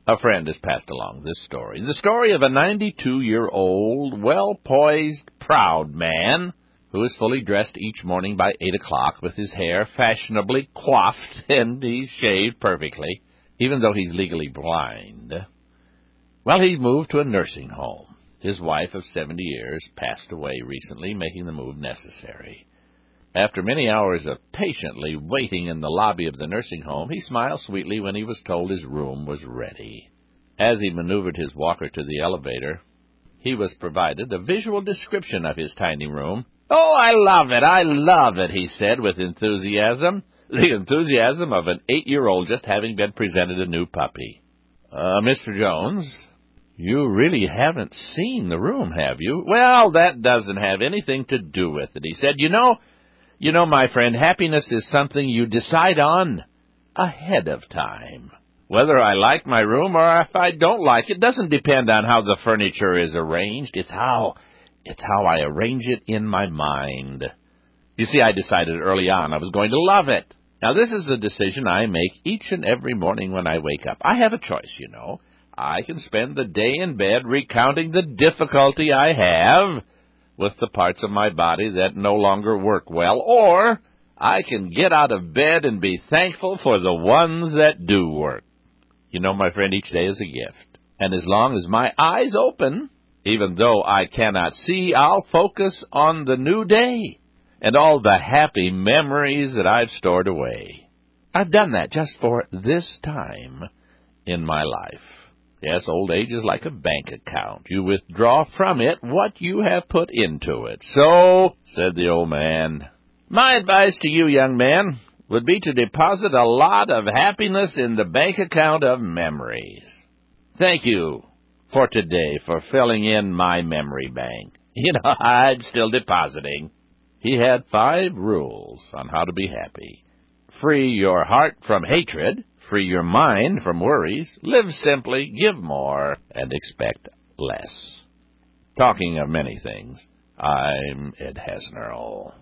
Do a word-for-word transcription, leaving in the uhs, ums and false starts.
A friend has passed along this story. The story of a ninety-two-year-old, well-poised, proud man who is fully dressed each morning by eight o'clock with his hair fashionably coiffed and he's shaved perfectly, even though he's legally blind. Well, he moved to a nursing home. His wife of seventy years passed away recently, making the move necessary. After many hours of patiently waiting in the lobby of the nursing home, he smiled sweetly when he was told his room was ready. As he maneuvered his walker to the elevator, he was provided a visual description of his tiny room. "Oh, I love it, I love it," he said with enthusiasm, the enthusiasm of an eight-year-old just having been presented a new puppy. Uh, Mister Jones, you really haven't seen the room, have you?" "Well, that doesn't have anything to do with it," he said. You know, You know, my friend, happiness is something you decide on ahead of time. Whether I like my room or if I don't like it doesn't depend on how the furniture is arranged. It's how, it's how I arrange it in my mind. You see, I decided early on I was going to love it. Now, this is a decision I make each and every morning when I wake up. I have a choice, you know. I can spend the day in bed recounting the difficulty I have with the parts of my body that no longer work well, or I can get out of bed and be thankful for the ones that do work. You know, my friend, each day is a gift. And as long as my eyes open, even though I cannot see, I'll focus on the new day and all the happy memories that I've stored away. I've done that just for this time in my life. Yes, old age is like a bank account. You withdraw from it what you have put into it. So, said the old man, my advice to you, young man, would be to deposit a lot of happiness in the bank account of memories. Thank you for today for filling in my memory bank. You know, I'm still depositing. He had five rules on how to be happy. Free your heart from hatred. Free your mind from worries, live simply, give more, and expect less. Talking of many things, I'm Ed Hasnerl.